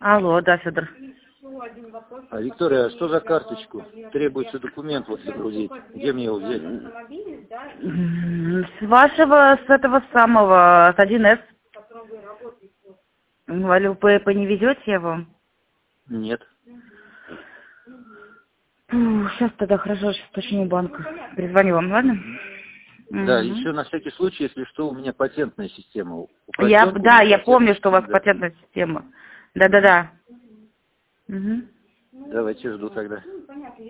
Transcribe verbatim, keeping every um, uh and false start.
Алло, да, Федор. А, Виктория, а что за карточку? Требуется документ вот загрузить. Где мне его взять? С вашего, с этого самого, с один эс. Вы по не везете его? Нет. Сейчас тогда, хорошо, сейчас уточню у банка. Перезвоню вам, ладно? Да, Угу. еще на всякий случай, если что, у меня патентная система. У Я, поросенка у да, меня я помню, патентная что у вас система, да. патентная система. Да-да-да. Угу. Давайте жду тогда.